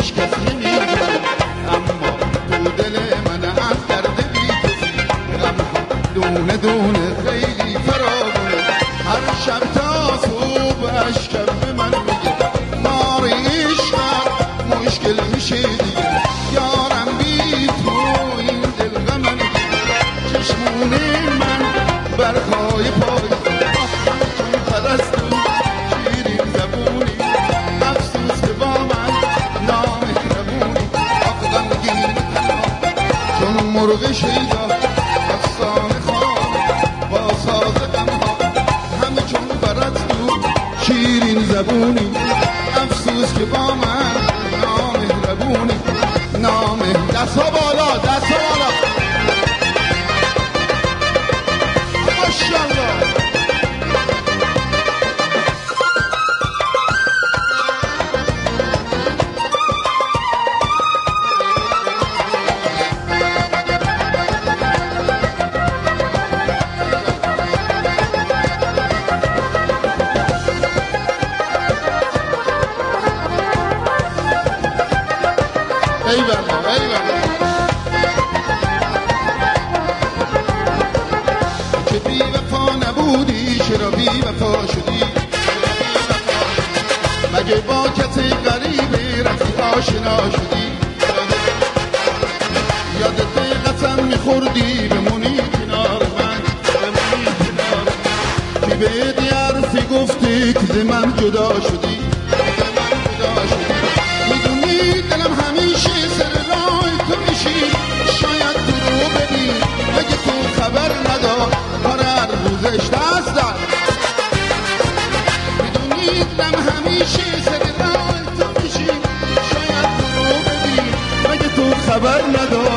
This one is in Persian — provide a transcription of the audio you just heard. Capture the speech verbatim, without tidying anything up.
هیچ کس نمیدونه، اما تو دل من از درد بی کسی غمها دونه دونه خیلی فراوونه. هر شب تا صبح اشکم به من میگه مار عشقم مشکل میشه دیگه. یارم بی تو این دل غمم چشمون من برقای پای چون پرستو شیرین زبونی افسوس که با من نامهربونی. آخ غمگین تنها چون مرغ شیدا افسانه خوان با ساز غمها همه چون پرستو شیرین زبونی افسوس که با من نامهربونی. نامه دستا بالا دستا بالا ماشاءالله. ای بابا ای بابا چه بی وفا نبودی چرا بی وفا شدی، مگه با کسی غریبی رفتی آشنا شدی. یادت قسم میخوردی بمونی کنار من بمونی کنار من، که بهت یه حرفی گفتی که ز من جدا شدی ز من جدا شدی. میدونی دلم همیشه سر راه تو میشی، شاید تو رو ببین مگه تو خبر ندار کار هر روزش دست دار. میدونی دلم همیشه سر راه تو میشی، شاید تو رو ببین مگه تو خبر ندار